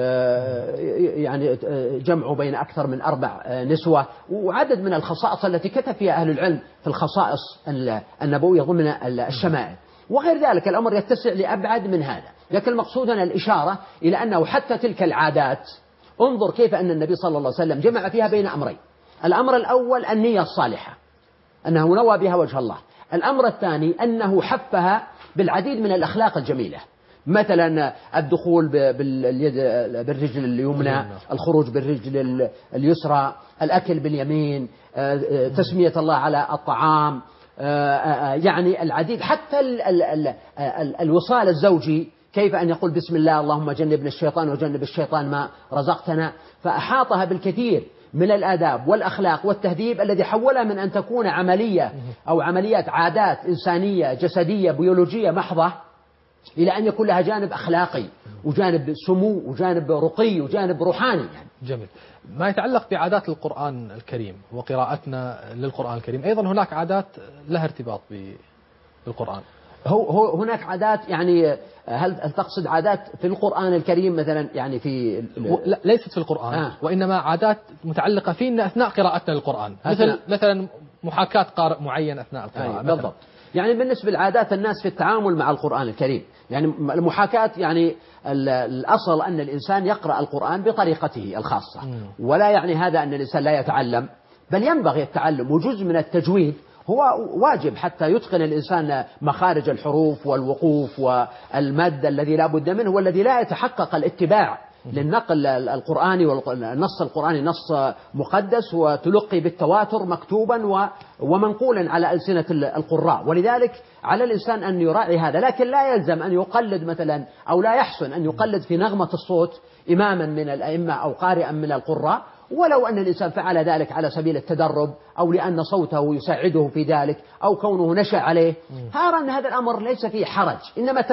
يعني جمع بين أكثر من 4 نسوة، وعدد من الخصائص التي كتب فيها أهل العلم في الخصائص النبوية ضمن الشمائل. وغير ذلك الأمر يتسع لأبعد من هذا، لكن المقصود هنا الإشارة إلى أنه حتى تلك العادات انظر كيف أن النبي صلى الله عليه وسلم جمع فيها بين أمرين. الأمر الأول النية الصالحة، أنه نوى بها وجه الله. الأمر الثاني أنه حفها بالعديد من الأخلاق الجميلة، مثلا الدخول بالرجل اليمنى، الخروج بالرجل اليسرى، الأكل باليمين، تسمية الله على الطعام، يعني العديد، حتى الوصال الزوجي، كيف أن يقول بسم الله اللهم جنبنا الشيطان وجنب الشيطان ما رزقتنا. فأحاطها بالكثير من الآداب والأخلاق والتهذيب الذي حولها من أن تكون عملية أو عمليات عادات إنسانية جسدية بيولوجية محضة إلى أن يكون لها جانب أخلاقي وجانب سمو وجانب رقي وجانب روحاني يعني. جميل. ما يتعلق بعادات القرآن الكريم وقراءتنا للقرآن الكريم، أيضا هناك عادات لها ارتباط بالقرآن. هناك عادات، يعني هل تقصد عادات في القرآن الكريم مثلا، يعني في لا ليست في القرآن وإنما عادات متعلقة فينا أثناء قراءتنا للقرآن، مثلا محاكاة قارئ معين أثناء القراءة. بالضبط. يعني بالنسبة لعادات الناس في التعامل مع القرآن الكريم، يعني المحاكاة، يعني الأصل أن الإنسان يقرأ القرآن بطريقته الخاصة، ولا يعني هذا أن الإنسان لا يتعلم، بل ينبغي التعلم. وجزء من التجويد هو واجب حتى يتقن الإنسان مخارج الحروف والوقوف والمد الذي لا بد منه، والذي لا يتحقق الاتباع للنقل القرآني، والنص القرآني نص مقدس وتلقي بالتواتر مكتوبا ومنقولا على ألسنة القراء، ولذلك على الإنسان أن يراعي هذا. لكن لا يلزم أن يقلد مثلا، أو لا يحسن أن يقلد في نغمة الصوت إماما من الأئمة أو قارئا من القراء، ولو أن الإنسان فعل ذلك على سبيل التدرب، أو لأن صوته يساعده في ذلك، أو كونه نشأ عليه. أرى أن هذا الأمر ليس فيه حرج، إنما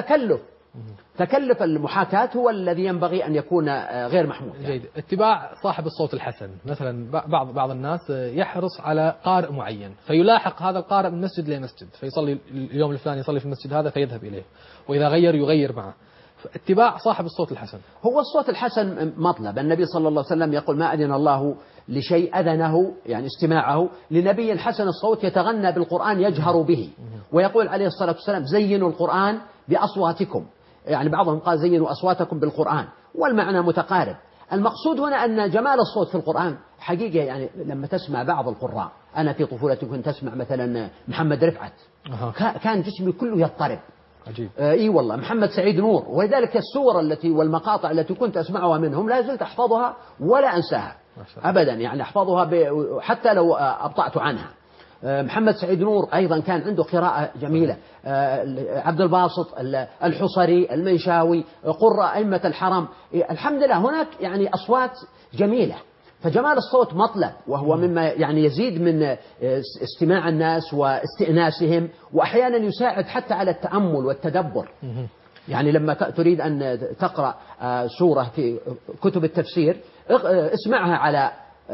تكلف المحاكاة هو الذي ينبغي أن يكون غير محمود. جيد. اتباع صاحب الصوت الحسن، مثلا بعض الناس يحرص على قارئ معين، فيلاحق هذا القارئ من مسجد لمسجد، فيصلي اليوم الفلاني يصلي في المسجد هذا فيذهب إليه، وإذا غير يغير معه. اتباع صاحب الصوت الحسن، هو الصوت الحسن مطلب. النبي صلى الله عليه وسلم يقول: ما أذن الله لشيء أذنه، يعني استماعه، لنبي حسن الصوت يتغنى بالقرآن يجهر به. ويقول عليه الصلاة والسلام: زينوا القرآن بأصواتكم، يعني بعضهم قال زينوا أصواتكم بالقرآن، والمعنى متقارب. المقصود هنا أن جمال الصوت في القرآن حقيقة، يعني لما تسمع بعض القراء، أنا في طفولتي كنت أسمع مثلا محمد رفعت، كان جسمي كله يضطرب. عجيب. اي والله، محمد سعيد نور، ولذلك السور التي والمقاطع التي كنت اسمعها منهم لا زلت احفظها ولا انساها ابدا، يعني احفظها حتى لو ابطأت عنها. محمد سعيد نور ايضا كان عنده قراءة جميلة، عبد الباسط الحصري المنشاوي، قراء ائمة الحرم. الحمد لله هناك يعني اصوات جميلة. فجمال الصوت مطلب، وهو مما يعني يزيد من استماع الناس واستئناسهم، وأحيانا يساعد حتى على التأمل والتدبر. يعني لما تريد أن تقرأ سورة في كتب التفسير، اسمعها على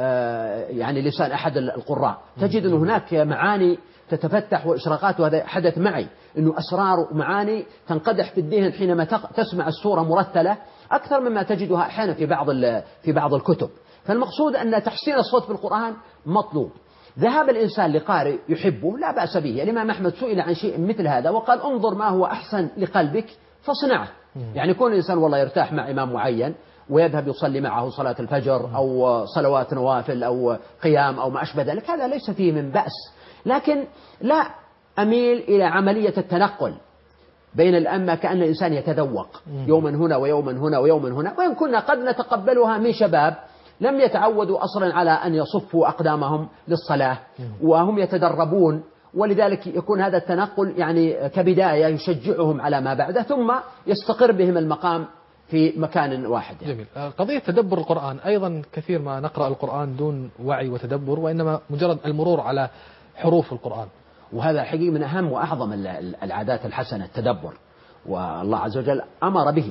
يعني لسان أحد القراء، تجد أن هناك معاني تتفتح وإشراقات. وهذا حدث معي، أنه أسرار ومعاني تنقدح في الذهن حينما تسمع السورة مرتلة أكثر مما تجدها أحيانا في بعض الكتب. فالمقصود أن تحسين الصوت في القرآن مطلوب. ذهاب الإنسان لقارئ يحبه لا بأس به. الإمام أحمد سئل عن شيء مثل هذا وقال: انظر ما هو أحسن لقلبك فاصنعه. يعني يكون الإنسان والله يرتاح مع إمام معين ويذهب يصلي معه صلاة الفجر أو صلوات نوافل أو قيام أو ما أشبه ذلك، هذا ليس فيه من بأس. لكن لا أميل إلى عملية التنقل بين الأئمة كأن الإنسان يتذوق يوما هنا ويوما هنا ويوما هنا، وإن كنا قد نتقبلها من شباب لم يتعودوا أصلا على أن يصفوا أقدامهم للصلاة وهم يتدربون، ولذلك يكون هذا التنقل يعني كبداية يشجعهم على ما بعده، ثم يستقر بهم المقام في مكان واحد. يعني. جميل. قضية تدبر القرآن أيضا، كثير ما نقرأ القرآن دون وعي وتدبر، وإنما مجرد المرور على حروف القرآن، وهذا حقيقي من أهم وأعظم العادات الحسنة التدبر، والله عز وجل أمر به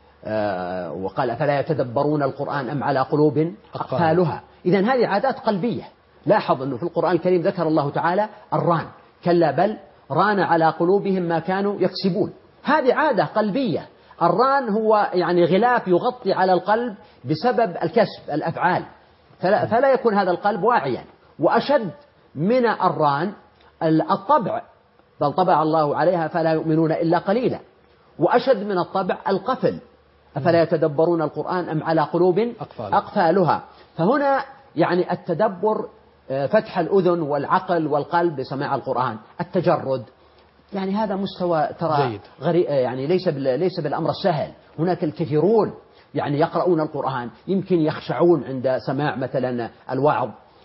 وقال: أفلا يتدبرون القرآن أم على قلوب أقفالها. إذن هذه عادات قلبية. لاحظ أنه في القرآن الكريم ذكر الله تعالى الران: كلا بل ران على قلوبهم ما كانوا يكسبون. هذه عادة قلبية. الران هو يعني غلاف يغطي على القلب بسبب الكسب الأفعال، فلا يكون هذا القلب واعيا. وأشد من الران الطبع: بل طبع الله عليها فلا يؤمنون إلا قليلا. وأشد من الطبع القفل: أفلا يتدبرون القرآن أم على قلوب أقفالها. فهنا يعني التدبر، فتح الأذن والعقل والقلب بسماع القرآن. التجرد يعني هذا مستوى ترى يعني ليس بالأمر السهل. هناك الكثيرون يعني يقرؤون القرآن يمكن يخشعون عند سماع مثلا الوعظ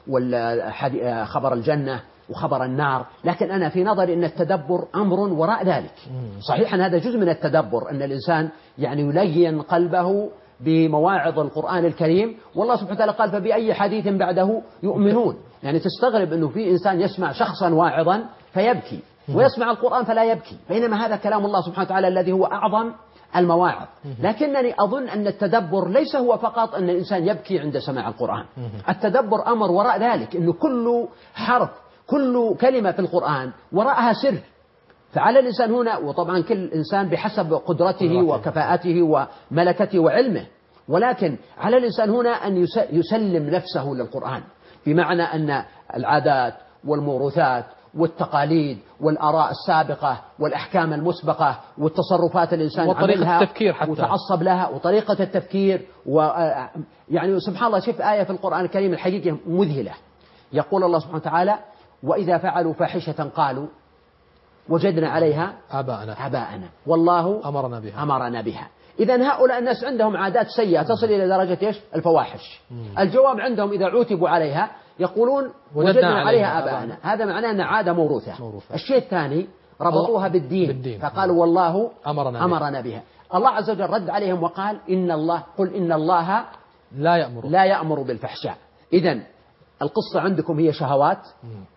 وخبر الجنة وخبر النار، لكن أنا في نظري أن التدبر أمر وراء ذلك. صحيح هذا جزء من التدبر، أن الإنسان يعني يلين قلبه بمواعظ القرآن الكريم، والله سبحانه وتعالى قال: فبأي حديث بعده يؤمنون. يعني تستغرب أنه في إنسان يسمع شخصا واعظا فيبكي، ويسمع القرآن فلا يبكي، بينما هذا كلام الله سبحانه وتعالى الذي هو أعظم المواعظ. لكنني أظن أن التدبر ليس هو فقط أن الإنسان يبكي عند سماع القرآن. التدبر أمر وراء ذلك، أنه كل حرف كل كلمة في القرآن وراءها سر. فعلى الإنسان هنا، وطبعا كل إنسان بحسب قدرته وكفاءته وملكته وعلمه، ولكن على الإنسان هنا أن يسلم نفسه للقرآن، بمعنى أن العادات والموروثات والتقاليد والآراء السابقة والأحكام المسبقة والتصرفات الإنسان وطريقة التفكير حتى وتعصب لها، وطريقة التفكير يعني سبحان الله، شوف آية في القرآن الكريم الحقيقة مذهلة. يقول الله سبحانه وتعالى: وإذا فعلوا فاحشة قالوا وجدنا عليها آباءنا والله أمرنا بها. إذن هؤلاء الناس عندهم عادات سيئة تصل إلى درجة إيش؟ الفواحش. الجواب عندهم إذا عوتبوا عليها يقولون وجدنا عليها آباءنا، هذا معناه أن عادة موروثة. الشيء الثاني ربطوها بالدين فقالوا والله أمرنا بها. الله عز وجل رد عليهم وقال قل إن الله لا يأمر بالفحشاء. إذن القصة عندكم هي شهوات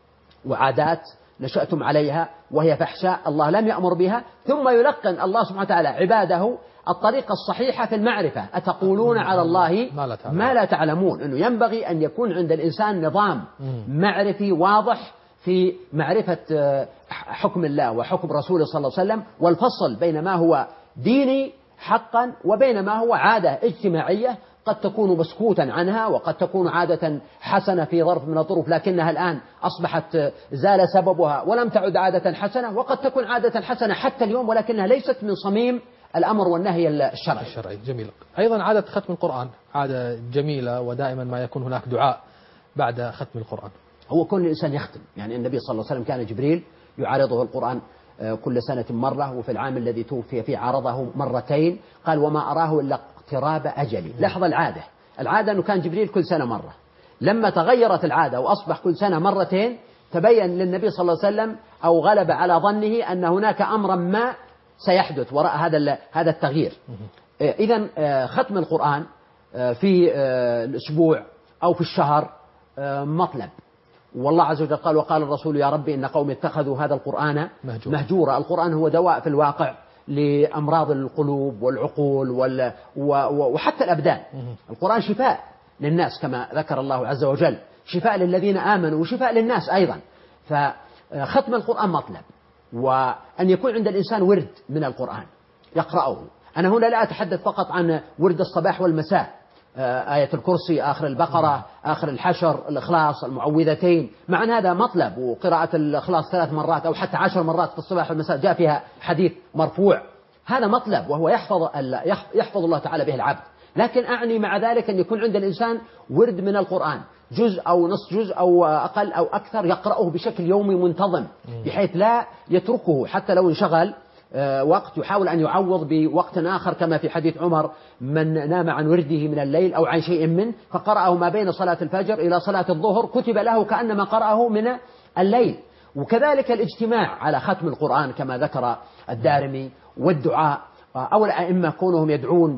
وعادات نشأتم عليها وهي فحشاء الله لم يأمر بها، ثم يلقن الله سبحانه وتعالى عباده الطريقة الصحيحة في المعرفة. أتقولون على الله ما لا تعلمون. أنه ينبغي أن يكون عند الإنسان نظام معرفي واضح في معرفة حكم الله وحكم رسوله صلى الله عليه وسلم، والفصل بين ما هو ديني حقا وبين ما هو عادة اجتماعية قد تكون مسكوتا عنها، وقد تكون عادة حسنة في ظرف من الظروف لكنها الآن أصبحت زال سببها ولم تعد عادة حسنة، وقد تكون عادة حسنة حتى اليوم ولكنها ليست من صميم الأمر والنهي الشرعي. جميل. أيضا عادة ختم القرآن عادة جميلة، ودائما ما يكون هناك دعاء بعد ختم القرآن. هو كل الإنسان يختم، يعني النبي صلى الله عليه وسلم كان جبريل يعارضه القرآن كل سنة مرة، وفي العام الذي توفي فيه عارضه مرتين، قال وما أراه إلا اقتراب أجلي. لاحظ العادة أنه كان جبريل كل سنة مرة، لما تغيرت العادة وأصبح كل سنة مرتين تبين للنبي صلى الله عليه وسلم أو غلب على ظنه أن هناك أمرا ما سيحدث وراء هذا التغيير. إذن ختم القرآن في الأسبوع أو في الشهر مطلب، والله عز وجل قال وقال الرسول يا ربي إن قوم اتخذوا هذا القرآن مهجورا. القرآن هو دواء في الواقع لأمراض القلوب والعقول وحتى الأبدان. القرآن شفاء للناس كما ذكر الله عز وجل، شفاء للذين آمنوا وشفاء للناس أيضا. فختم القرآن مطلب، وأن يكون عند الإنسان ورد من القرآن يقرأه. أنا هنا لا أتحدث فقط عن ورد الصباح والمساء، آية الكرسي، آخر البقرة، آخر الحشر، الإخلاص، المعوذتين، مع أن هذا مطلب، وقراءة الإخلاص 3 مرات أو حتى 10 مرات في الصباح والمساء جاء فيها حديث مرفوع، هذا مطلب وهو يحفظ الله تعالى به العبد. لكن أعني مع ذلك أن يكون عند الإنسان ورد من القرآن، جزء أو نصف جزء أو أقل أو أكثر، يقرأه بشكل يومي منتظم بحيث لا يتركه حتى لو انشغل وقت، يحاول أن يعوض بوقت آخر، كما في حديث عمر من نام عن ورده من الليل أو عن شيء منه فقرأه ما بين صلاة الفجر إلى صلاة الظهر كتب له كأنما قرأه من الليل. وكذلك الاجتماع على ختم القرآن كما ذكر الدارمي، والدعاء أو الأئمة كونهم يدعون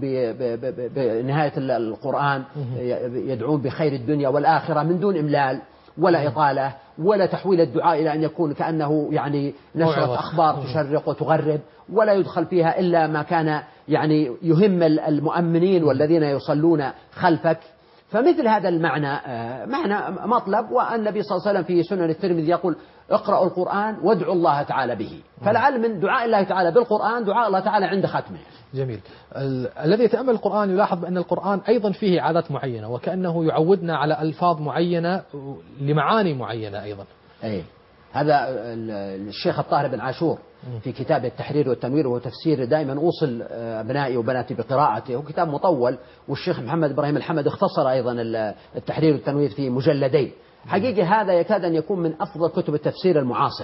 بنهاية القرآن، يدعون بخير الدنيا والآخرة من دون إملال ولا إطالة ولا تحويل الدعاء إلى أن يكون كأنه يعني نشرة أخبار تشرق وتغرب، ولا يدخل فيها إلا ما كان يعني يهم المؤمنين والذين يصلون خلفك. فمثل هذا المعنى معنى مطلب. والنبي صلى الله عليه وسلم في سنن الترمذي يقول اقرأوا القرآن وادعوا الله تعالى به، فلعل من دعاء الله تعالى بالقرآن دعاء الله تعالى عند ختمه. جميل. الذي يتأمل القرآن يلاحظ بأن القرآن أيضا فيه عادات معينة، وكأنه يعودنا على ألفاظ معينة لمعاني معينة أيضا. أي هذا الشيخ الطاهر بن عاشور في كتاب التحرير والتنوير، وهو تفسير دائما أوصل أبنائي وبناتي بقراءته، هو كتاب مطول، والشيخ محمد إبراهيم الحمد اختصر أيضا التحرير والتنوير في مجلدين. حقيقة هذا يكاد أن يكون من أفضل كتب التفسير المعاصر.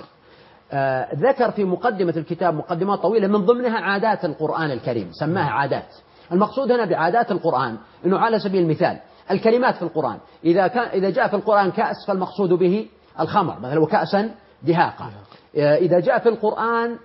ذكر في مقدمة الكتاب مقدمات طويلة من ضمنها عادات القرآن الكريم، سماها عادات. المقصود هنا بعادات القرآن أنه على سبيل المثال الكلمات في القرآن، إذا جاء في القرآن كأس فالمقصود به الخمر مثلا، وكأسا دهاقا. إذا جاء في القرآن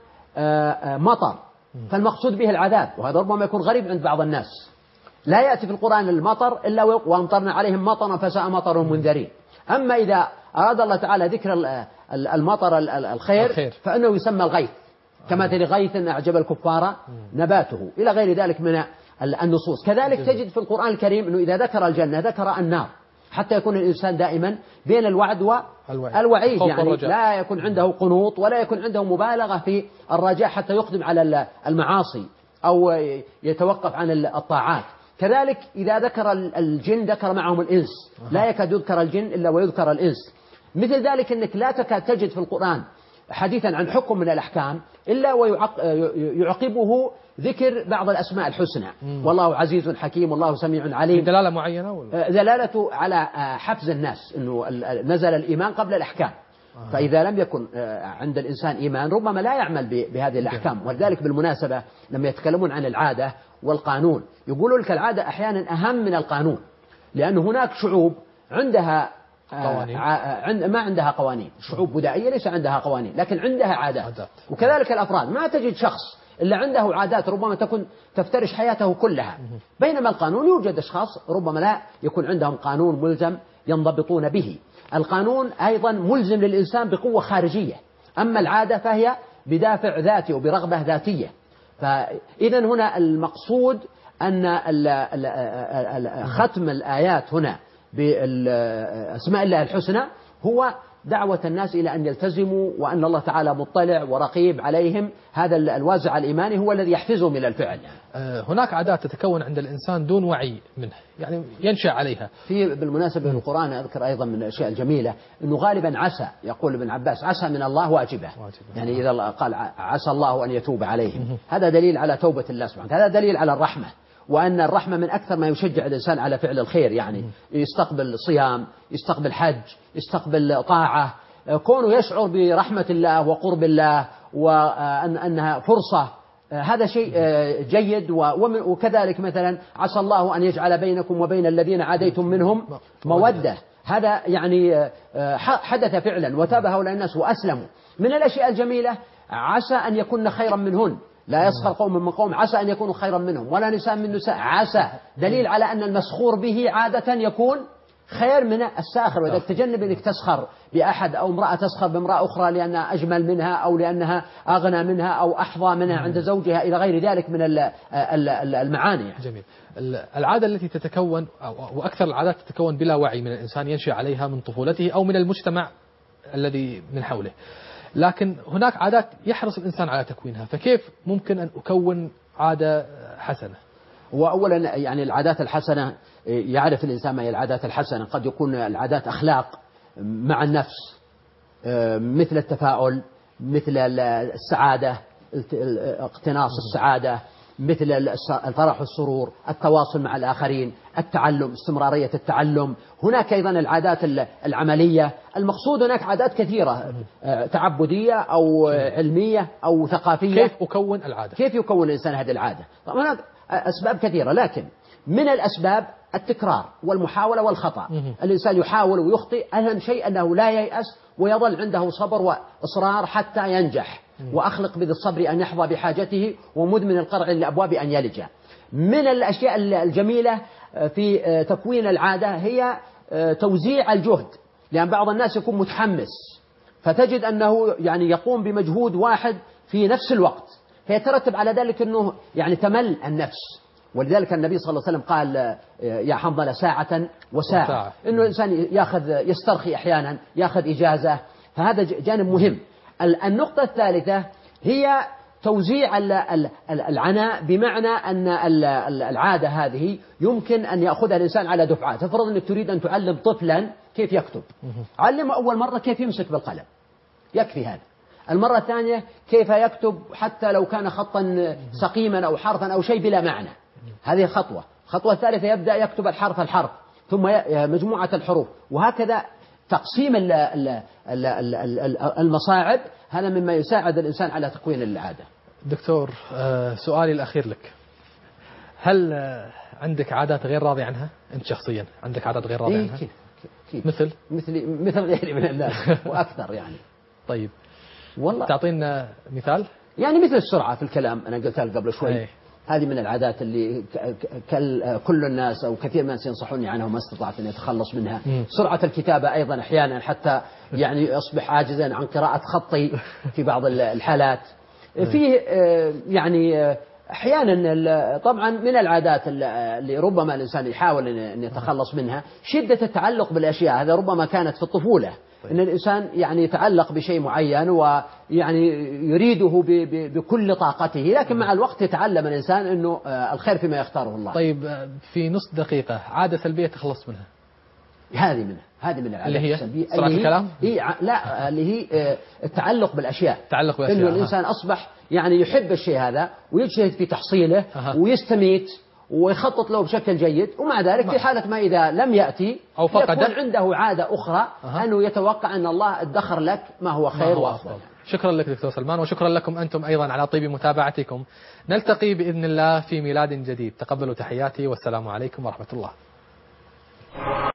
مطر فالمقصود به العذاب، وهذا ربما يكون غريب عند بعض الناس. لا يأتي في القرآن المطر إلا وأمطرنا عليهم مطرا فساء مطر المنذرين. أما إذا أراد الله تعالى ذكر المطر الخير فإنه يسمى الغيث، كمثل غيث أعجب الكفار نباته، إلى غير ذلك من النصوص. كذلك تجد في القرآن الكريم أنه إذا ذكر الجنة ذكر النار، حتى يكون الإنسان دائما بين الوعد والوعيد، يعني لا يكون عنده قنوط ولا يكون عنده مبالغة في الرجاء حتى يقدم على المعاصي أو يتوقف عن الطاعات. كذلك إذا ذكر الجن ذكر معهم الإنس، لا يكاد يذكر الجن إلا ويذكر الإنس. مثل ذلك أنك لا تكاد تجد في القرآن حديثا عن حكم من الأحكام إلا ويعقبه ذكر بعض الأسماء الحسنى، والله عزيز حكيم والله سميع عليم، دلالة معينة دلالة على حفز الناس، أنه نزل الإيمان قبل الأحكام. فإذا لم يكن عند الإنسان إيمان ربما لا يعمل بهذه الأحكام. ولذلك بالمناسبة لما يتكلمون عن العادة والقانون يقولوا لك العادة أحيانا أهم من القانون، لأن هناك شعوب عندها ما عندها قوانين، شعوب بدائية ليس عندها قوانين لكن عندها عادات. وكذلك الأفراد، ما تجد شخص إلا عنده عادات ربما تكون تفترش حياته كلها، بينما القانون يوجد أشخاص ربما لا يكون عندهم قانون ملزم ينضبطون به. القانون أيضا ملزم للإنسان بقوة خارجية، أما العادة فهي بدافع ذاتي وبرغبة ذاتية. فإذا هنا المقصود أن ختم الآيات هنا بأسماء الله الحسنى هو دعوة الناس إلى أن يلتزموا، وأن الله تعالى مطلع ورقيب عليهم. هذا الوازع الإيماني هو الذي يحفزهم إلى الفعل. هناك عادات تتكون عند الإنسان دون وعي منها، يعني ينشأ عليها. بالمناسبة في القرآن أذكر أيضا من الأشياء الجميلة أنه غالبا عسى، يقول ابن عباس عسى من الله واجبة. يعني إذا قال عسى الله أن يتوب عليهم، هذا دليل على توبة الله سبحانه، هذا دليل على الرحمة، وأن الرحمة من أكثر ما يشجع الإنسان على فعل الخير. يعني يستقبل صيام، يستقبل حج، يستقبل طاعة، كونه يشعر برحمة الله وقرب الله وأنها فرصة، هذا شيء جيد. وكذلك مثلا عسى الله أن يجعل بينكم وبين الذين عاديتم منهم مودة، هذا يعني حدث فعلا وتاب هؤلاء الناس وأسلموا. من الأشياء الجميلة عسى أن يكون خيرا منهن، لا يسخر قوم من قوم عسى أن يكونوا خيرا منهم، ولا نساء من نساء عسى، دليل على أن المسخور به عادة يكون خير من الساخر. وإذا تجنب أنك تسخر بأحد أو امرأة تسخر بامرأة أخرى لأنها أجمل منها أو لأنها أغنى منها أو أحظى منها عند زوجها إلى غير ذلك من المعاني. جميل. العادة التي تتكون وأكثر العادات تتكون بلا وعي من الإنسان، ينشأ عليها من طفولته أو من المجتمع الذي من حوله، لكن هناك عادات يحرص الإنسان على تكوينها. فكيف ممكن أن أكون عادة حسنة؟ وأولا يعني العادات الحسنة يعرف الإنسان ما هي العادات الحسنة. قد يكون العادات أخلاق مع النفس، مثل التفاؤل، مثل السعادة، اقتناص السعادة، مثل الفرح والسرور، التواصل مع الآخرين، التعلم، استمرارية التعلم. هناك أيضا العادات العملية. المقصود هناك عادات كثيرة، تعبدية أو علمية أو ثقافية. كيف أكون العادة؟ كيف يكون الإنسان هذه العادة؟ طبعا هناك أسباب كثيرة، لكن من الأسباب التكرار والمحاولة والخطأ. الإنسان يحاول ويخطئ، أهم شيء أنه لا ييأس ويظل عنده صبر وإصرار حتى ينجح. وأخلق بذي الصبر أن يحظى بحاجته، ومدمن القرع للأبواب أن يلج. من الأشياء الجميلة في تكوين العادة هي توزيع الجهد، لأن بعض الناس يكون متحمس فتجد أنه يعني يقوم بمجهود واحد في نفس الوقت، فيترتب على ذلك أنه يعني تمل النفس. ولذلك النبي صلى الله عليه وسلم قال يا حنظلة ساعة وساعة، إنه الإنسان يسترخي أحيانا، يأخذ إجازة، فهذا جانب مهم. النقطة الثالثة هي توزيع العناء، بمعنى أن العادة هذه يمكن أن يأخذها الإنسان على دفعات. افرض أنك تريد أن تعلم طفلا كيف يكتب، علمه أول مرة كيف يمسك بالقلم، يكفي هذا. المرة الثانية كيف يكتب حتى لو كان خطا سقيما أو حرفا أو شيء بلا معنى، هذه خطوة. الخطوة الثالثة يبدأ يكتب الحرف ثم مجموعة الحروف، وهكذا تقسيم المصاعب. هذا مما يساعد الإنسان على تكوين العادة. دكتور، سؤالي الأخير لك، هل عندك عادات غير راضي عنها؟ أنت شخصيا عندك عادات غير راضي عنها؟ كيف؟ مثل غيري من الناس وأكثر يعني. طيب والله تعطينا مثال. يعني مثل السرعة في الكلام، أنا قلتها قبل شوي. هذه من العادات اللي كل الناس أو كثير من الناس ينصحوني عنها وما استطعت أن يتخلص منها. سرعة الكتابة أيضا أحيانا حتى يعني أصبح عاجزا عن قراءة خطي في بعض الحالات. فيه يعني أحيانا طبعا من العادات اللي ربما الإنسان يحاول أن يتخلص منها شدة التعلق بالأشياء. هذا ربما كانت في الطفولة، إن الإنسان يعني يتعلق بشيء معين ويعني يريده بكل طاقته، لكن مع الوقت يتعلم الإنسان أنه الخير فيما يختاره الله. طيب في نص دقيقة عادة سلبية تخلص منها. هذه من العادات اللي هي السلبية. سرعة الكلام؟ لا، اللي هي التعلق بالأشياء. إنه الإنسان أصبح يعني يحب الشيء هذا ويجتهد في تحصيله ويستميت ويخطط له بشكل جيد، ومع ذلك في حالة ما إذا لم يأتي أو فقد يكون عنده عادة أخرى أنه يتوقع أن الله ادخر لك ما هو خير وأفضل. شكرا لك دكتور سلمان، وشكرا لكم أنتم أيضا على طيب متابعتكم. نلتقي بإذن الله في ميلاد جديد. تقبلوا تحياتي، والسلام عليكم ورحمة الله.